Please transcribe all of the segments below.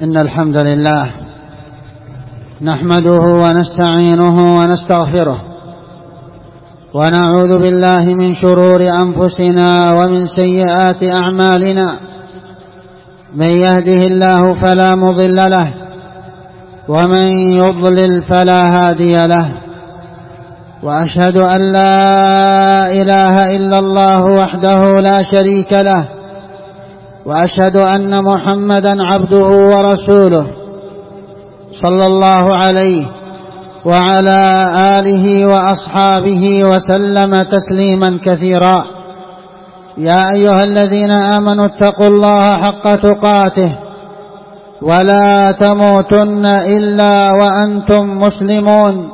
إن الحمد لله نحمده ونستعينه ونستغفره ونعوذ بالله من شرور أنفسنا ومن سيئات أعمالنا. من يهده الله فلا مضل له ومن يضلل فلا هادي له، وأشهد أن لا إله إلا الله وحده لا شريك له، وأشهد أن محمدا عبده ورسوله صلى الله عليه وعلى آله وأصحابه وسلم تسليما كثيرا. يا أيها الذين آمنوا اتقوا الله حق تقاته ولا تموتن إلا وأنتم مسلمون.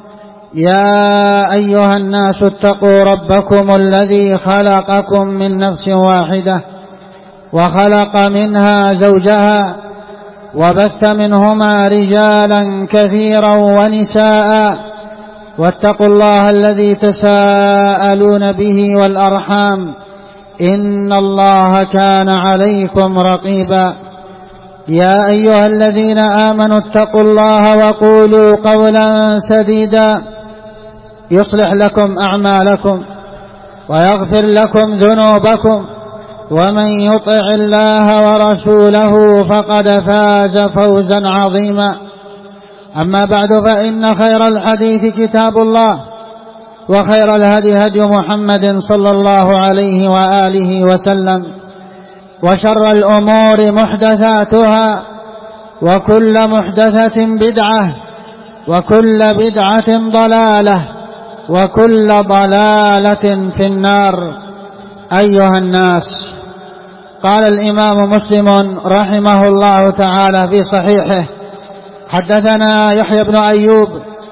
يا أيها الناس اتقوا ربكم الذي خلقكم من نفس واحدة وخلق منها زوجها وبث منهما رجالا كثيرا ونساء، واتقوا الله الذي تساءلون به والأرحام إن الله كان عليكم رقيبا. يا أيها الذين آمنوا اتقوا الله وقولوا قولا سديدا يصلح لكم أعمالكم ويغفر لكم ذنوبكم، ومن يطع الله ورسوله فقد فاز فوزا عظيما. أما بعد، فإن خير الحديث كتاب الله، وخير الهدي هدي محمد صلى الله عليه وآله وسلم، وشر الأمور محدثاتها، وكل محدثة بدعة، وكل بدعة ضلالة، وكل ضلالة في النار. أيها الناس، قال الإمام مسلم رحمه الله تعالى في صحيحه: حدثنا يحيى بن أيوب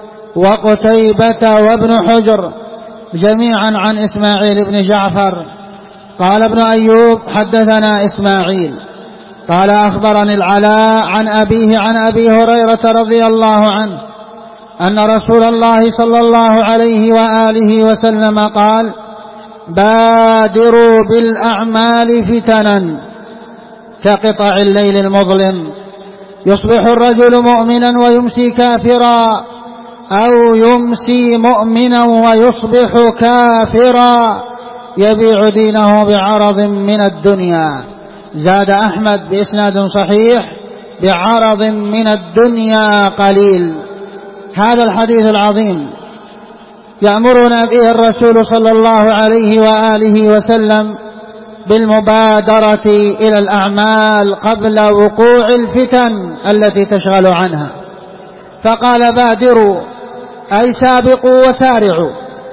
وقتيبة وابن حجر جميعا عن إسماعيل بن جعفر. قال ابن أيوب: حدثنا إسماعيل قال أخبرني العلاء عن أبيه عن أبي هريرة رضي الله عنه أن رسول الله صلى الله عليه وآله وسلم قال: بادروا بالأعمال فتنا كقطع الليل المظلم، يصبح الرجل مؤمنا ويمسي كافرا، أو يمسي مؤمنا ويصبح كافرا، يبيع دينه بعرض من الدنيا. زاد أحمد بإسناد صحيح: بعرض من الدنيا قليل. هذا الحديث العظيم يأمرنا به الرسول صلى الله عليه وآله وسلم بالمبادرة إلى الأعمال قبل وقوع الفتن التي تشغل عنها، فقال: بادروا أي سابقوا وسارعوا.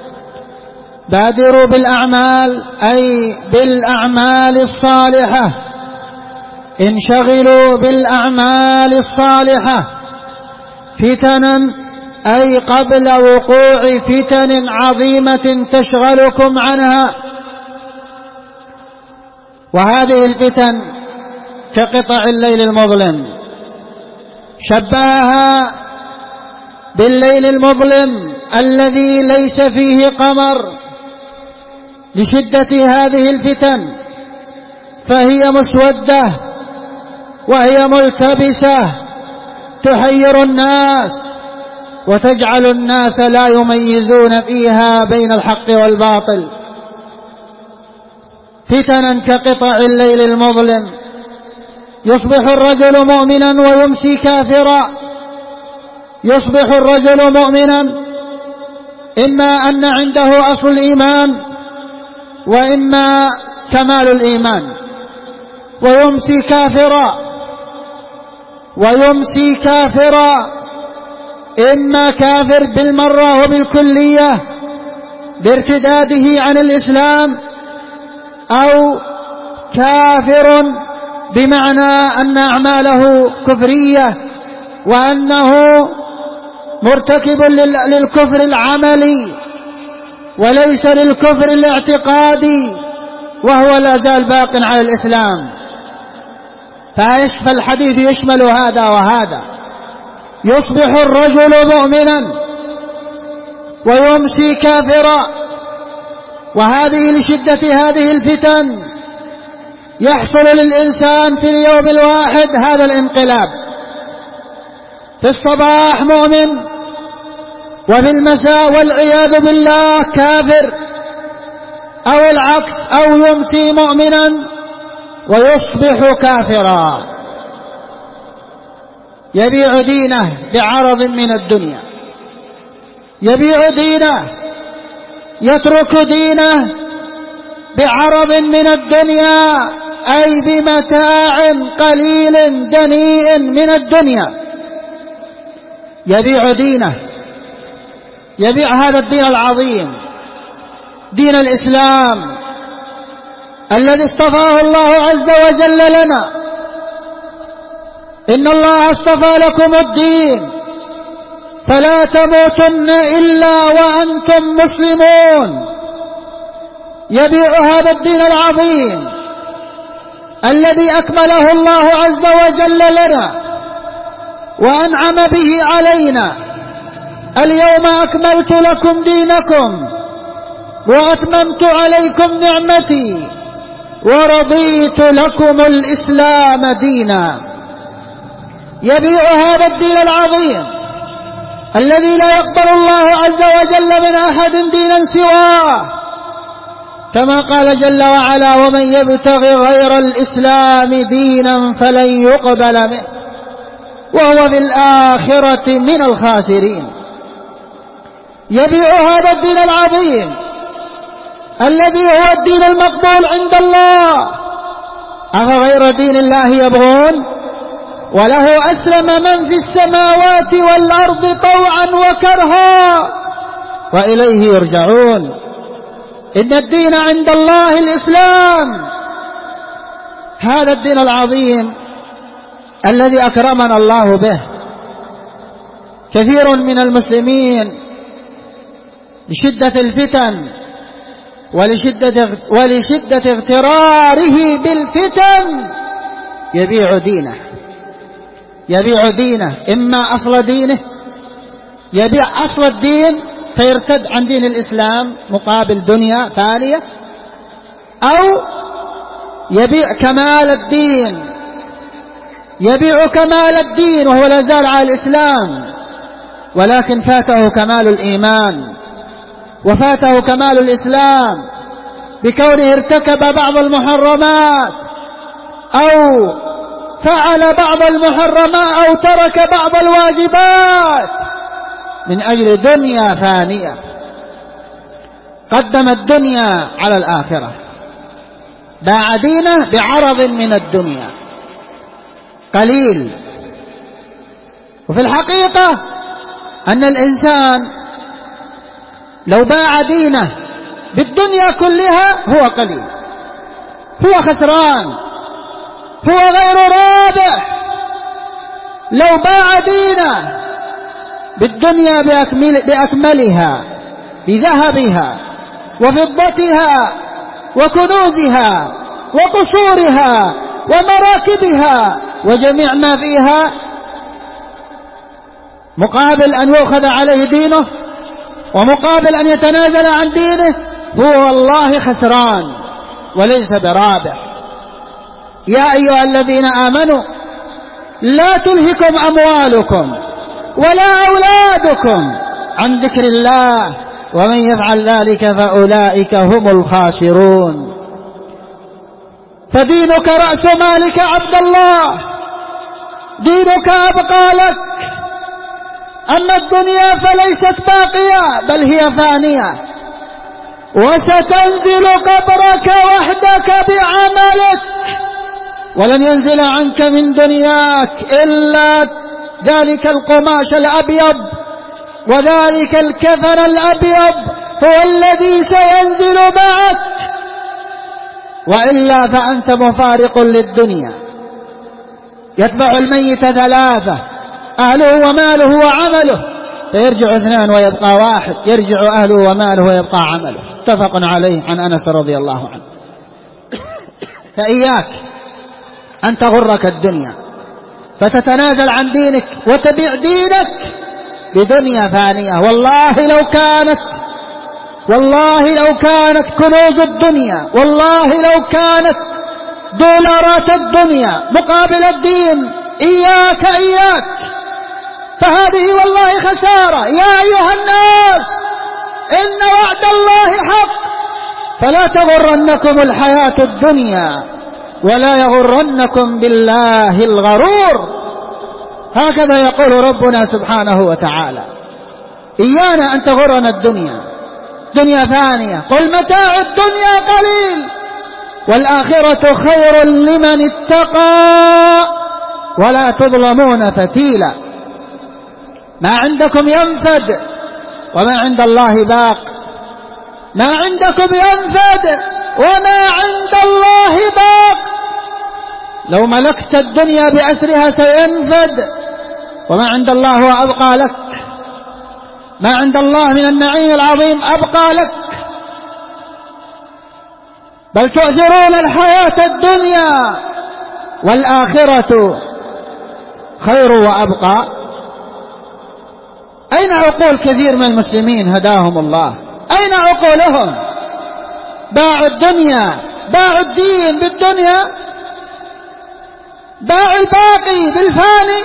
بادروا بالأعمال أي بالأعمال الصالحة، انشغلوا بالأعمال الصالحة. فتنا أي قبل وقوع فتن عظيمة تشغلكم عنها. وهذه الفتن كقطع الليل المظلم، شبهها بالليل المظلم الذي ليس فيه قمر لشدة هذه الفتن، فهي مسودة وهي ملتبسة تحير الناس وتجعل الناس لا يميزون فيها بين الحق والباطل. فتنا كقطع الليل المظلم، يصبح الرجل مؤمنا ويمسي كافرا. يصبح الرجل مؤمنا، إما أن عنده أصل الإيمان وإما كمال الإيمان، ويمسي كافرا. ويمسي كافرا، إما كافر بالمرة وبالكلية بارتداده عن الإسلام، أو كافر بمعنى أن أعماله كفرية وأنه مرتكب للكفر العملي وليس للكفر الاعتقادي، وهو لا زال باق على الإسلام. فالحديث يشمل هذا وهذا. يصبح الرجل مؤمنا ويمسي كافرا، وهذه لشدة هذه الفتن يحصل للإنسان في اليوم الواحد هذا الانقلاب. في الصباح مؤمن وفي المساء والعياذ بالله كافر، أو العكس، أو يمسي مؤمنا ويصبح كافرا. يبيع دينه بعرض من الدنيا، يبيع دينه، يترك دينه بعرض من الدنيا، أي بمتاع قليل دنيء من الدنيا. يبيع دينه، يبيع هذا الدين العظيم، دين الإسلام الذي اصطفاه الله عز وجل لنا. إن الله اصطفى لكم الدين فلا تموتن إلا وأنتم مسلمون. يبيع هذا الدين العظيم الذي أكمله الله عز وجل لنا وأنعم به علينا. اليوم أكملت لكم دينكم وأتممت عليكم نعمتي ورضيت لكم الإسلام دينا. يبيع هذا الدين العظيم الذي لا يقبل الله عز وجل من أحد دينا سواه، كما قال جل وعلا: ومن يبتغي غير الإسلام دينا فلن يقبل منه وهو في الآخرة من الخاسرين. يبيع هذا الدين العظيم الذي هو الدين المقبول عند الله. أفغير دين الله يبغون وله أسلم من في السماوات والأرض طوعا وكرها وإليه يرجعون. إن الدين عند الله الإسلام، هذا الدين العظيم الذي أكرمنا الله به. كثير من المسلمين لشدة الفتن ولشدة اغتراره بالفتن يبيع دينه، يبيع دينه، إما أصل دينه، يبيع أصل الدين فيرتد عن دين الإسلام مقابل دنيا ثانية، أو يبيع كمال الدين، يبيع كمال الدين وهو لا زال على الإسلام ولكن فاته كمال الإيمان وفاته كمال الإسلام بكونه ارتكب بعض المحرمات أو فعل بعض المحرمات أو ترك بعض الواجبات من أجل دنيا فانية. قدم الدنيا على الآخرة، باع دينه بعرض من الدنيا قليل. وفي الحقيقة أن الإنسان لو باع دينه بالدنيا كلها هو قليل، هو خسران، هو غير رابح. لو باع دينه بالدنيا بأكملها، بذهبها وفضتها وكنوزها وقصورها ومراكبها وجميع ما فيها، مقابل أن يؤخذ عليه دينه ومقابل أن يتنازل عن دينه، هو والله خسران وليس برابح. يا أيها الذين آمنوا لا تلهكم أموالكم ولا أولادكم عن ذكر الله ومن يفعل ذلك فأولئك هم الخاسرون. فدينك رأس مالك عبد الله، دينك أبقى لك. أما الدنيا فليست باقية بل هي فانية، وستنزل قبرك وحدك بعملك، ولن ينزل عنك من دنياك إلا ذلك القماش الأبيض وذلك الكفن الأبيض هو الذي سينزل معك، وإلا فأنت مفارق للدنيا. يتبع الميت ثلاثة: أهله وماله وعمله، فيرجع اثنان ويبقى واحد، يرجع أهله وماله ويبقى عمله. اتفق عليه عن أنس رضي الله عنه. فإياك أن تغرك الدنيا فتتنازل عن دينك وتبيع دينك بدنيا ثانية. والله لو كانت كنوز الدنيا، والله لو كانت دولارات الدنيا مقابل الدين، إياك فهذه والله خسارة. يا أيها الناس إن وعد الله حق فلا تغرنكم الحياة الدنيا ولا يغرنكم بالله الغرور. هكذا يقول ربنا سبحانه وتعالى. إيانا أن تغرنا الدنيا، دنيا ثانية. قل متاع الدنيا قليل والآخرة خير لمن اتقى ولا تظلمون فتيلا. ما عندكم ينفد وما عند الله باق. ما عندكم ينفد وما عند الله باق. لو ملكت الدنيا بأسرها سينفد، وما عند الله هو أبقى لك. ما عند الله من النعيم العظيم أبقى لك. بل تؤثرون الحياة الدنيا والآخرة خير وأبقى. أين عقول كثير من المسلمين هداهم الله؟ أين عقولهم؟ باعوا الدنيا، باعوا الدين بالدنيا، باعوا الباقي بالفاني،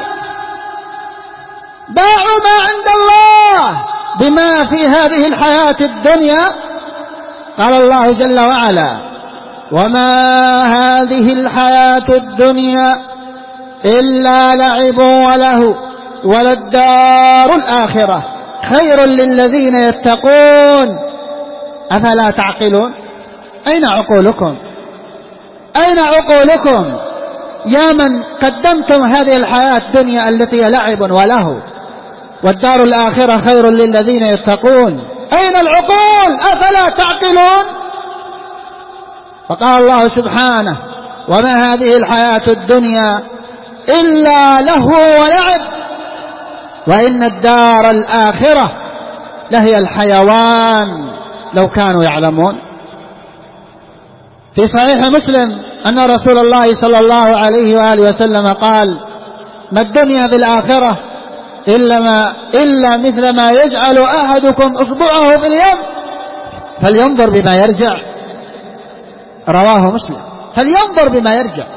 باعوا ما عند الله بما في هذه الحياة الدنيا. قال الله جل وعلا: وما هذه الحياة الدنيا إلا لعب ولهو وللدار الآخرة خير للذين يتقون أفلا تعقلون. أين عقولكم؟ أين عقولكم يا من قدمتم هذه الحياة الدنيا التي لعب ولهو والدار الآخرة خير للذين يتقون؟ أين العقول؟ أفلا تعقلون؟ فقال الله سبحانه: وما هذه الحياة الدنيا إلا لهو ولعب وإن الدار الآخرة لهي الحيوان لو كانوا يعلمون. في صحيح مسلم أن رسول الله صلى الله عليه وآله وسلم قال: ما الدنيا بالآخرة إلا مثل ما يجعل أحدكم أصبعه في اليم فلينظر بما يرجع. رواه مسلم. فلينظر بما يرجع.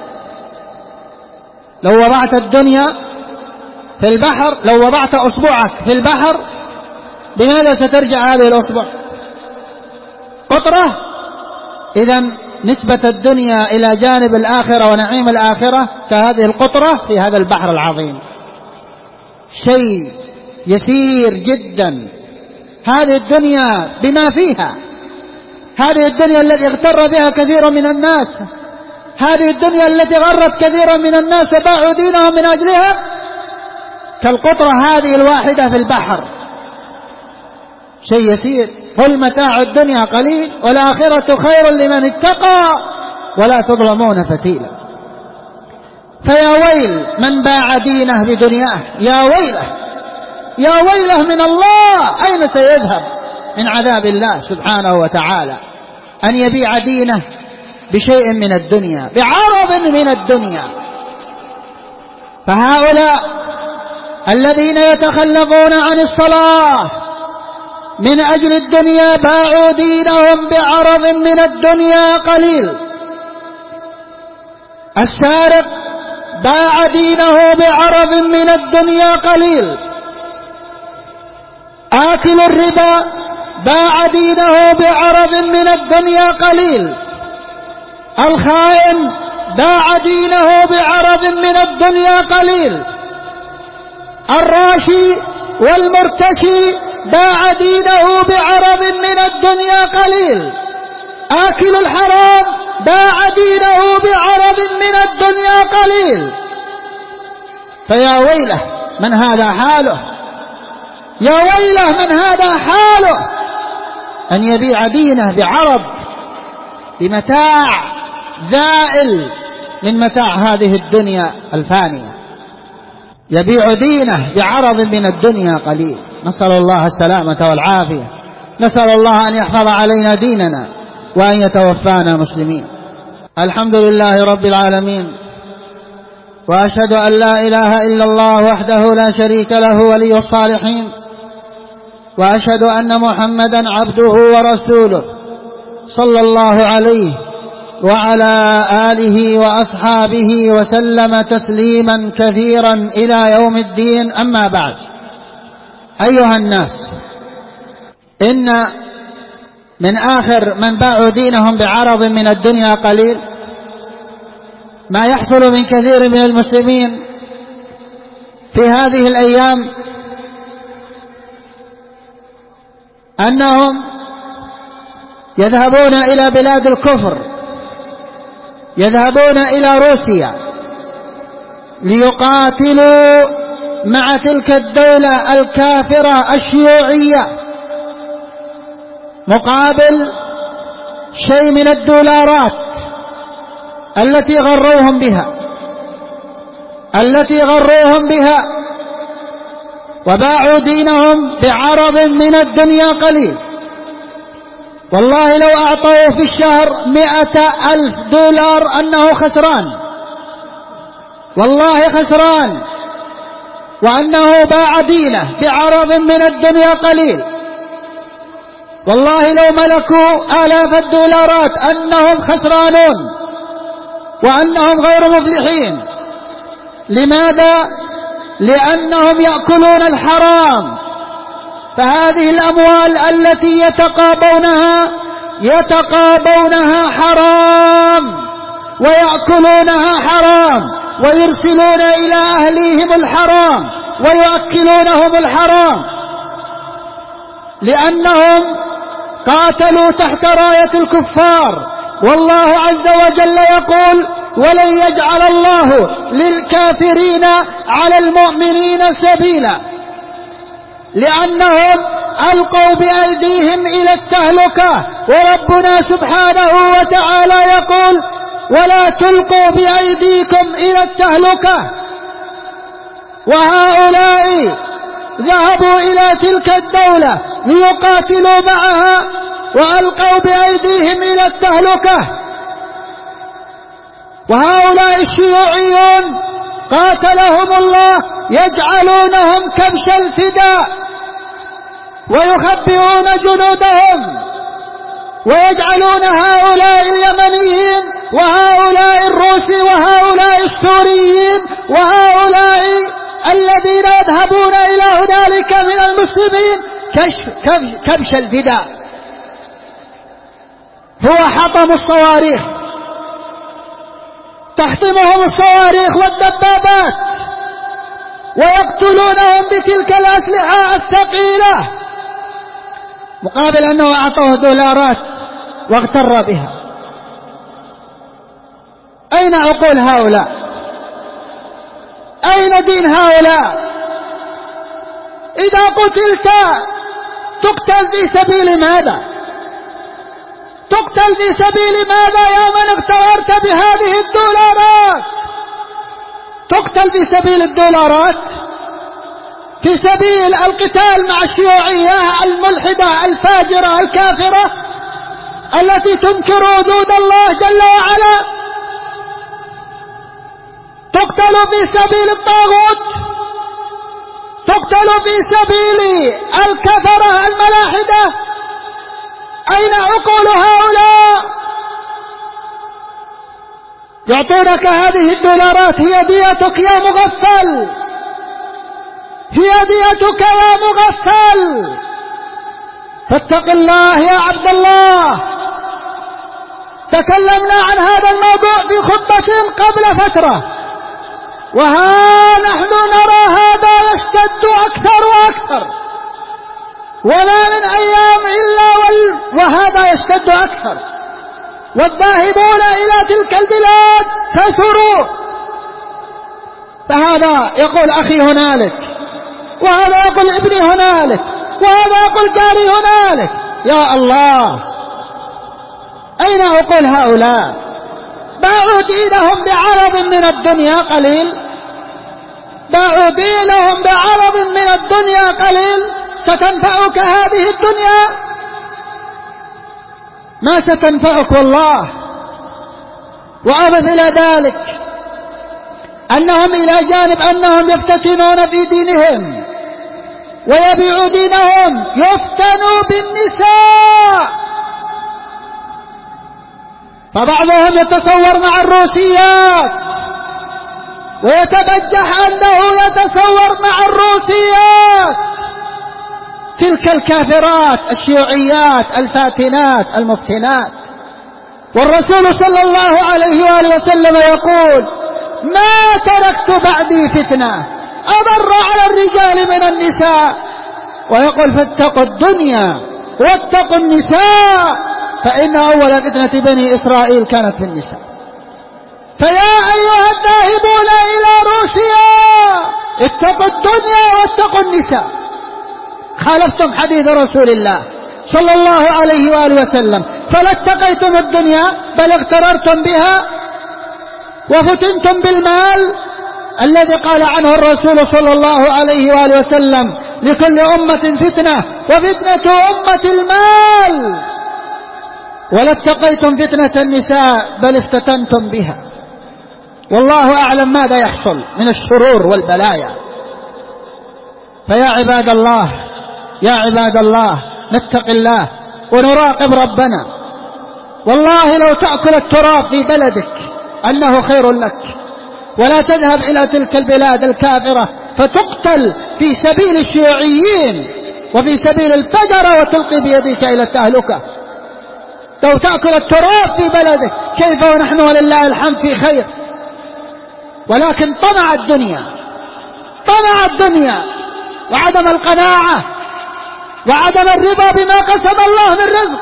لو وضعت الدنيا في البحر، لو وضعت أصبعك في البحر، بماذا سترجع هذه الأصبع؟ قطرة. إذن نسبة الدنيا إلى جانب الآخرة ونعيم الآخرة كهذه القطرة في هذا البحر العظيم، شيء يسير جدا. هذه الدنيا بما فيها، هذه الدنيا التي اغتر بها كثير من الناس، هذه الدنيا التي غرت كثيرا من الناس وباعوا دينهم من أجلها، كالقطرة هذه الواحدة في البحر، شيء يسير. قل متاع الدنيا قليل والآخرة خير لمن اتقى ولا تظلمون فتيلا. فيا ويل من باع دينه بدنياه، يا ويله، يا ويله من الله. أين سيذهب من عذاب الله سبحانه وتعالى أن يبيع دينه بشيء من الدنيا، بعرض من الدنيا؟ فهؤلاء الذين يتخلفون عن الصلاة من أجل الدنيا باعوا دينهم بعرض من الدنيا قليل. السارق باع دينه بعرض من الدنيا قليل. آكل الربا باع دينه بعرض من الدنيا قليل. الخائن باع دينه بعرض من الدنيا قليل. الراشي والمرتشي باع دينه بعرض من الدنيا قليل. آكل الحرام باع دينه بعرض من الدنيا قليل. فيا ويله من هذا حاله، يا ويله من هذا حاله، أن يبيع دينه بعرض، بمتاع زائل من متاع هذه الدنيا الفانية. يبيع دينه بعرض من الدنيا قليل. نسأل الله السلامة والعافية. نسأل الله أن يحفظ علينا ديننا وأن يتوفانا مسلمين. الحمد لله رب العالمين، وأشهد أن لا إله إلا الله وحده لا شريك له ولي الصالحين، وأشهد أن محمدا عبده ورسوله صلى الله عليه وعلى آله وأصحابه وسلم تسليما كثيرا إلى يوم الدين. أما بعد، أيها الناس، إن من آخر من باعوا دينهم بعرض من الدنيا قليل ما يحصل من كثير من المسلمين في هذه الأيام أنهم يذهبون إلى بلاد الكفر، يذهبون إلى روسيا ليقاتلوا مع تلك الدولة الكافرة الشيوعية مقابل شيء من الدولارات التي غروهم بها وباعوا دينهم بعرض من الدنيا قليل. والله لو أعطوا في الشهر 100,000 دولار أنه خسران، والله خسران، وأنه باع دينه بعرض من الدنيا قليل. والله لو ملكوا آلاف الدولارات أنهم خسرانون وأنهم غير مفلحين. لماذا؟ لأنهم يأكلون الحرام. فهذه الأموال التي يتقابونها حرام ويأكلونها حرام ويرسلون إلى أهليهم الحرام ويؤكلونهم الحرام، لأنهم قاتلوا تحت راية الكفار. والله عز وجل يقول: ولن يجعل الله للكافرين على المؤمنين سبيلا، لأنهم ألقوا بأيديهم إلى التهلكة. وربنا سبحانه وتعالى يقول: ولا تلقوا بأيديكم إلى التهلكة. وهؤلاء ذهبوا إلى تلك الدولة ليقاتلوا معها وألقوا بأيديهم إلى التهلكة. وهؤلاء الشيوعيون قاتلهم الله يجعلونهم كبش الفداء ويخبئون جنودهم، ويجعلون هؤلاء اليمنيين وهؤلاء الروس وهؤلاء السوريين وهؤلاء الذين يذهبون إلى هنالك من المسلمين كبش الفداء. هو حطم الصواريخ، تحطمهم الصواريخ والدبابات ويقتلونهم بتلك الأسلحة الثقيلة مقابل أنه أعطوه دولارات واغتر بها. أين عقول هؤلاء؟ أين دين هؤلاء؟ إذا قتلت تقتل في سبيل ماذا؟ تقتل في سبيل ماذا يا من اغتررت بهذه الدولارات؟ تقتل في سبيل الدولارات، في سبيل القتال مع الشيوعية الملحدة الفاجرة الكافرة التي تنكر وجود الله جل وعلا. تقتل في سبيل الطاغوت، تقتل في سبيل الكفرة الملاحدة. أين عقول هؤلاء؟ يعطونك هذه الدولارات، هي ديتك يا مغفل، هي ديتك يا مغفل. فاتق الله يا عبد الله. تكلمنا عن هذا الموضوع في خطبة قبل فترة، وها نحن نرى هذا يشتد أكثر وأكثر، وما من أيام إلا وهذا يشتد أكثر، والذاهبون إلى تلك البلاد كثروا. فهذا يقول أخي هنالك، وهذا يقول ابني هنالك، وهذا يقول جاري هنالك. يا الله، أين عقول هؤلاء؟ باعوا دينهم بعرض من الدنيا قليل، باعوا دينهم بعرض من الدنيا قليل. ستنفعك هذه الدنيا؟ ما ستنفعك والله. وأضف إلى ذلك أنهم إلى جانب أنهم يفتتنون في دينهم ويبيعوا دينهم، يفتنوا بالنساء. فبعضهم يتصور مع الروسيات ويتبجح أنه يتصور مع الروسيات الكافرات الشيوعيات الفاتنات المفتنات. والرسول صلى الله عليه وآله وسلم يقول: ما تركت بعدي فتنة أضر على الرجال من النساء. ويقول: فاتقوا الدنيا واتقوا النساء فإن أول فتنة بني إسرائيل كانت في النساء. فيا أيها الذاهبون إلى روسيا اتقوا الدنيا واتقوا النساء. خالفتم حديث رسول الله صلى الله عليه وآله وسلم، فلا اتقيتم الدنيا بل اغتررتم بها وفتنتم بالمال الذي قال عنه الرسول صلى الله عليه وآله وسلم: لكل أمة فتنة وفتنة أمة المال. ولا اتقيتم فتنة النساء بل افتتنتم بها. والله أعلم ماذا يحصل من الشرور والبلايا. فيا عباد الله، يا عباد الله، نتق الله ونراقب ربنا. والله لو تأكل التراب في بلدك أنه خير لك، ولا تذهب إلى تلك البلاد الكافرة فتقتل في سبيل الشيوعيين وفي سبيل الفجر وتلقي بيدك إلى التهلكة. لو تأكل التراب في بلدك كيف ونحن ولله الحمد في خير. ولكن طمع الدنيا وعدم القناعة وعدم الرضا بما قسم الله من رزق.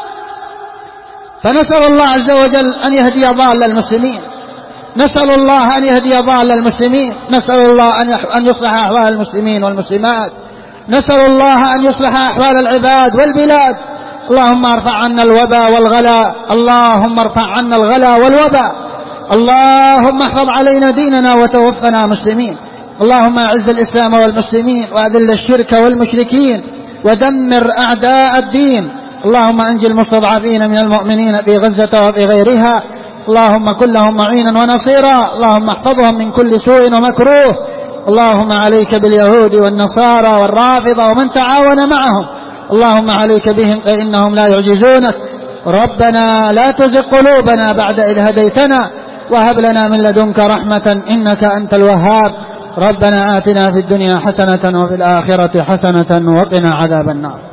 فنسأل الله عز وجل أن يهدي ضال المسلمين، نسأل الله أن يهدي ضال المسلمين، نسأل الله أن يصلح أحوال المسلمين والمسلمات، نسأل الله أن يصلح أحوال العباد والبلاد. اللهم ارفع عنا الوباء والغلاء، اللهم ارفع عنا الغلاء والوباء، اللهم احفظ علينا ديننا وتوفنا مسلمين. اللهم اعز الإسلام والمسلمين وأذل الشرك والمشركين ودمر أعداء الدين. اللهم أنجي المستضعفين من المؤمنين في غزة وفي غيرها. اللهم كن لهم معينا ونصيرا. اللهم احفظهم من كل سوء ومكروه. اللهم عليك باليهود والنصارى والرافضة ومن تعاون معهم. اللهم عليك بهم فإنهم لا يعجزونك. ربنا لا تزغ قلوبنا بعد إذ هديتنا وهب لنا من لدنك رحمة إنك أنت الوهاب. ربنا آتنا في الدنيا حسنة وفي الآخرة حسنة وقنا عذاب النار.